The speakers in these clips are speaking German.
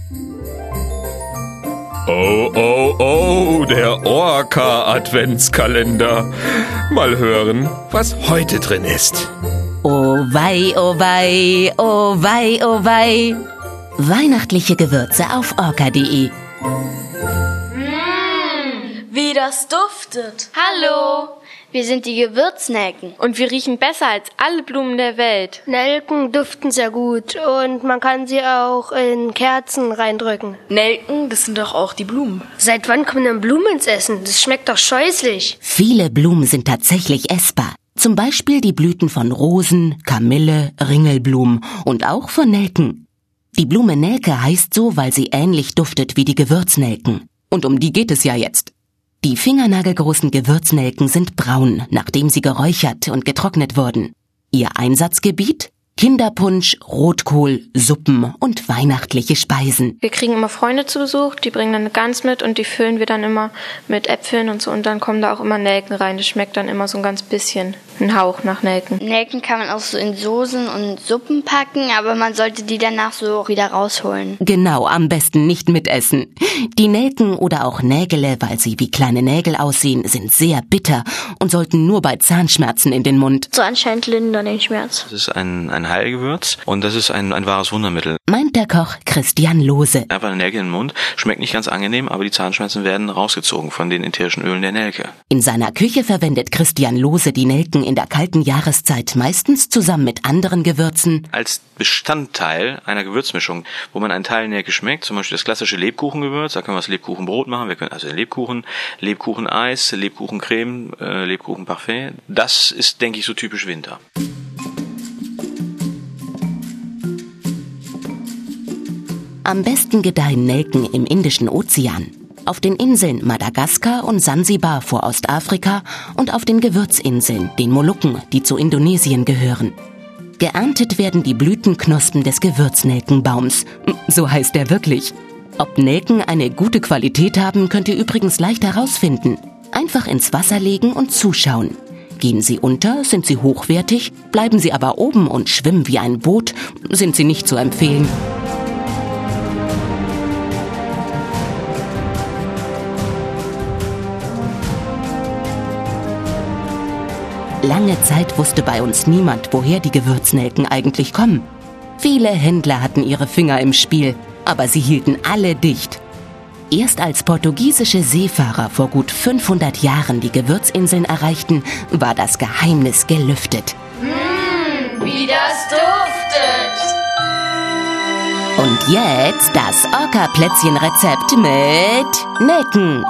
Oh, oh, oh, der Orca-Adventskalender. Mal hören, was heute drin ist. Oh wei, oh wei, oh wei, oh wei. Weihnachtliche Gewürze auf orca.de. Wie das duftet. Hallo, wir sind die Gewürznelken. Und wir riechen besser als alle Blumen der Welt. Nelken duften sehr gut und man kann sie auch in Kerzen reindrücken. Nelken, das sind doch auch die Blumen. Seit wann kommen denn Blumen ins Essen? Das schmeckt doch scheußlich. Viele Blumen sind tatsächlich essbar. Zum Beispiel die Blüten von Rosen, Kamille, Ringelblumen und auch von Nelken. Die Blume Nelke heißt so, weil sie ähnlich duftet wie die Gewürznelken. Und um die geht es ja jetzt. Die fingernagelgroßen Gewürznelken sind braun, nachdem sie geräuchert und getrocknet wurden. Ihr Einsatzgebiet? Kinderpunsch, Rotkohl, Suppen und weihnachtliche Speisen. Wir kriegen immer Freunde zu Besuch, die bringen dann eine Gans mit und die füllen wir dann immer mit Äpfeln und so und dann kommen da auch immer Nelken rein. Das schmeckt dann immer so ein ganz bisschen, ein Hauch nach Nelken. Nelken kann man auch so in Soßen und Suppen packen, aber man sollte die danach so wieder rausholen. Genau, am besten nicht mitessen. Die Nelken oder auch Nägele, weil sie wie kleine Nägel aussehen, sind sehr bitter und sollten nur bei Zahnschmerzen in den Mund. So anscheinend lindern den Schmerz. Das ist ein Heilgewürz und das ist ein wahres Wundermittel. Meint der Koch Christian Lohse. Einfach eine Nelke in den Mund, schmeckt nicht ganz angenehm, aber die Zahnschmerzen werden rausgezogen von den ätherischen Ölen der Nelke. In seiner Küche verwendet Christian Lohse die Nelken in der kalten Jahreszeit meistens zusammen mit anderen Gewürzen. Als Bestandteil einer Gewürzmischung, wo man einen Teil Nelke schmeckt, zum Beispiel das klassische Lebkuchengewürz, da können wir das Lebkuchenbrot machen, wir können also den Lebkuchen, Lebkucheneis, Lebkuchencreme, Lebkuchenparfait. Das ist, denke ich, so typisch Winter. Am besten gedeihen Nelken im Indischen Ozean, auf den Inseln Madagaskar und Sansibar vor Ostafrika und auf den Gewürzinseln, den Molukken, die zu Indonesien gehören. Geerntet werden die Blütenknospen des Gewürznelkenbaums, so heißt er wirklich. Ob Nelken eine gute Qualität haben, könnt ihr übrigens leicht herausfinden. Einfach ins Wasser legen und zuschauen. Gehen sie unter, sind sie hochwertig, bleiben sie aber oben und schwimmen wie ein Boot, sind sie nicht zu empfehlen. Lange Zeit wusste bei uns niemand, woher die Gewürznelken eigentlich kommen. Viele Händler hatten ihre Finger im Spiel, aber sie hielten alle dicht. Erst als portugiesische Seefahrer vor gut 500 Jahren die Gewürzinseln erreichten, war das Geheimnis gelüftet. Wie das duftet! Und jetzt das Orca-Plätzchen-Rezept mit Nelken.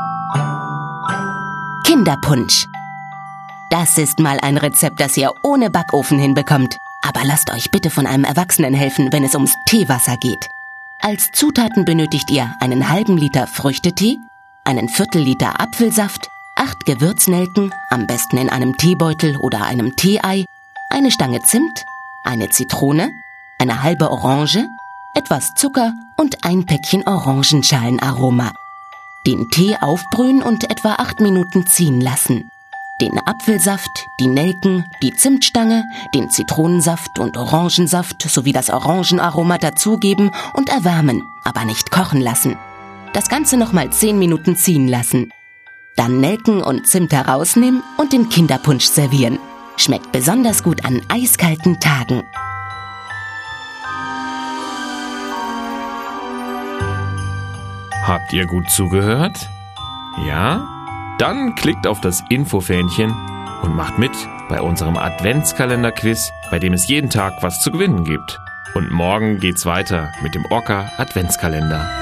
Kinderpunsch. Das ist mal ein Rezept, das ihr ohne Backofen hinbekommt. Aber lasst euch bitte von einem Erwachsenen helfen, wenn es ums Teewasser geht. Als Zutaten benötigt ihr einen halben Liter Früchtetee, einen Viertel-Liter Apfelsaft, 8 Gewürznelken, am besten in einem Teebeutel oder einem Teeei, eine Stange Zimt, eine Zitrone, eine halbe Orange, etwas Zucker und ein Päckchen Orangenschalenaroma. Den Tee aufbrühen und etwa 8 Minuten ziehen lassen. Den Apfelsaft, die Nelken, die Zimtstange, den Zitronensaft und Orangensaft sowie das Orangenaroma dazugeben und erwärmen, aber nicht kochen lassen. Das Ganze nochmal 10 Minuten ziehen lassen. Dann Nelken und Zimt herausnehmen und den Kinderpunsch servieren. Schmeckt besonders gut an eiskalten Tagen. Habt ihr gut zugehört? Ja? Dann klickt auf das Infofähnchen und macht mit bei unserem Adventskalender-Quiz, bei dem es jeden Tag was zu gewinnen gibt. Und morgen geht's weiter mit dem Orca-Adventskalender.